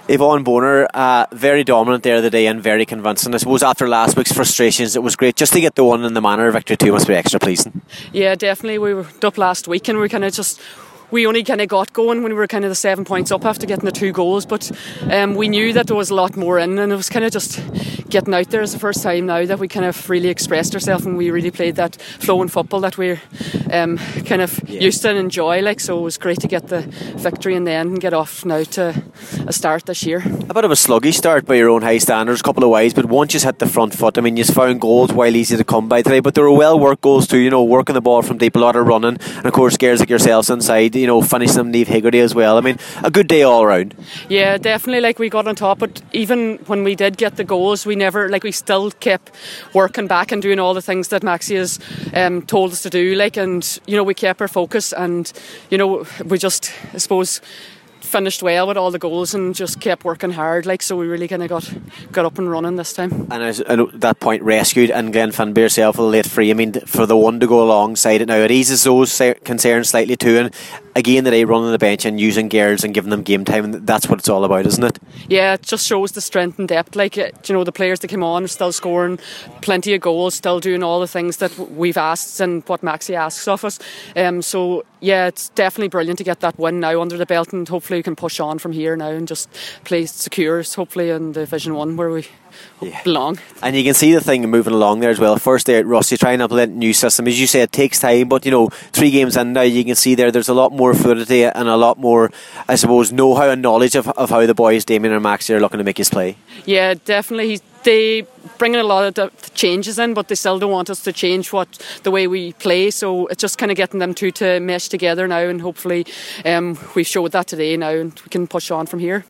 Yvonne Bonner, very dominant there the day and very convincing. I suppose after last week's frustrations, it was great just to get the one in the manner. Victory 2 must be extra pleasing. Yeah, definitely. We were up last week and we only kind of got going when we were kind of the 7 points up after getting the 2 goals, but we knew that there was a lot more in, and it was kind of just getting out there. It's the first time now that we kind of really expressed ourselves and we really played that flowing football that we're kind of used to and enjoy. So it was great to get the victory in the end and get off now to a start this year. A bit of a sluggish start by your own high standards, a couple of wides, but once you hit the front foot, I mean, you found goals while easy to come by today, but there were well worked goals too, working the ball from deep, a lot of running, and of course girls like yourselves inside, finishing them, Niamh Hegarty as well. I mean, a good day all round. Yeah, definitely. We got on top, but even when we did get the goals, we we still kept working back and doing all the things that Maxie has told us to do. And we kept our focus, and we just, I suppose, finished well with all the goals and just kept working hard. So we really kind of got up and running this time. And at that point, rescued, and Glenn Finby herself with a late free. I mean, for the one to go alongside it now, it eases those concerns slightly too. And again today, running the bench and using girls and giving them game time, and that's what it's all about, isn't it? Yeah, it just shows the strength and depth. The players that came on are still scoring plenty of goals, still doing all the things that we've asked and what Maxie asks of us. So yeah, it's definitely brilliant to get that win now under the belt, and hopefully we can push on from here now and just play secure, hopefully in Division 1 where we belong. And you can see the thing moving along there as well. First day at Ross, you try and implement a new system. As you say, it takes time, but 3 games in now, you can see there's a lot more fluidity and a lot more, I suppose, know-how and knowledge of how the boys, Damien and Maxie, are looking to make us play. Yeah, definitely. They bring in a lot of changes in, but they still don't want us to change the way we play, so it's just kind of getting them two to mesh together now, and hopefully we've showed that today now and we can push on from here.